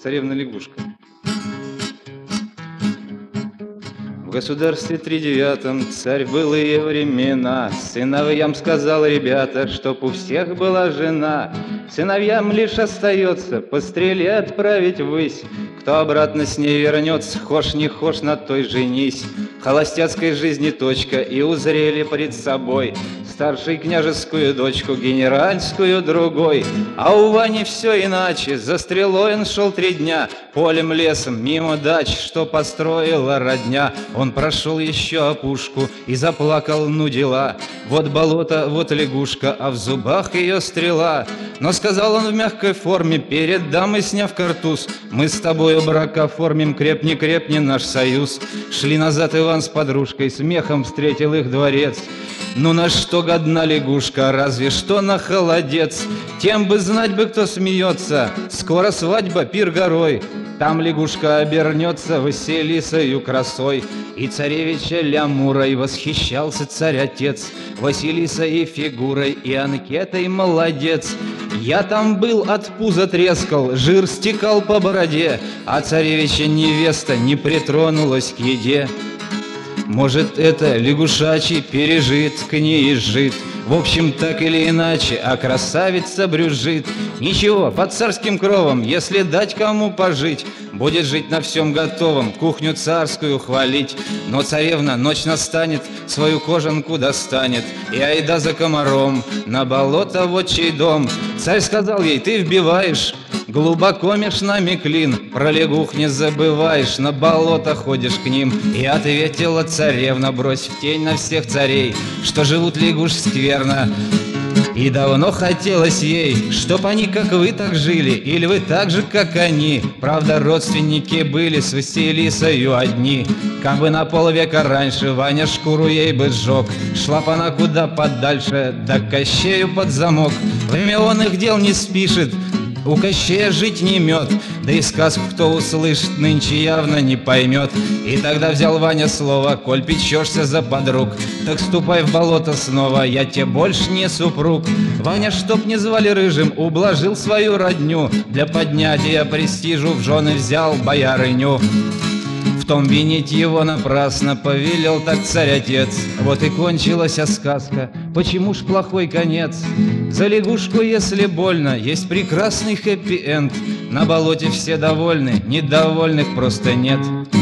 Царевна-лягушка. В государстве тридевятом царь былые времена сыновьям сказал: ребята, чтоб у всех была жена. Сыновьям лишь остается по стреле отправить ввысь. Кто обратно с ней вернется, хошь не хошь, на той женись. Холостяцкой жизни точка, и узрели пред собой старшей княжескую дочку, генеральскую другой. А у Вани все иначе, за стрелой он шел 3 дня, полем, лесом, мимо дач, что построила родня. Он прошел еще опушку и заплакал, ну дела. Вот болото, вот лягушка, а в зубах ее стрела. Но сказал он в мягкой форме, перед дамой сняв картуз: мы с тобою брак оформим, крепни, крепни наш союз. Шли назад Иван с подружкой, смехом встретил их дворец. Ну на что годна лягушка, разве что на холодец. Тем бы знать бы, кто смеется, скоро свадьба, пир горой. Там лягушка обернется Василисою красой. И царевича Лямурой восхищался царь-отец, Василисой фигурой и анкетой молодец. Я там был, от пуза трескал, жир стекал по бороде, а царевича невеста не притронулась к еде. Может, это лягушачий пережит, к ней изжит. В общем, так или иначе, а красавица брюзжит. Ничего, под царским кровом, если дать кому пожить, будет жить на всем готовом, кухню царскую хвалить. Но царевна, ночь настанет, свою кожанку достанет, и айда за комаром на болото в отчий дом. Царь сказал ей: ты вбиваешь глубоко меж нами клин, про лягух не забываешь, на болото ходишь к ним. И ответила царевна, брось в тень на всех царей, что живут лягуши скверно. И давно хотелось ей, чтоб они, как вы, так жили, или вы так же, как они. Правда, родственники были с Василисою одни. Как бы на полвека раньше Ваня шкуру ей бы сжег, шла б она куда подальше, да к Кощею под замок. Время он их дел не спишет, у Кощея жить не мед, да и сказку кто услышит, нынче явно не поймет. И тогда взял Ваня слово: коль печешься за подруг, так ступай в болото снова, я тебе больше не супруг. Ваня, чтоб не звали рыжим, ублажил свою родню, для поднятия престижу в жены взял боярыню. В том винить его напрасно повелел так царь-отец. Вот и кончилась сказка, почему ж плохой конец? За лягушку, если больно, есть прекрасный хэппи-энд. На болоте все довольны, недовольных просто нет.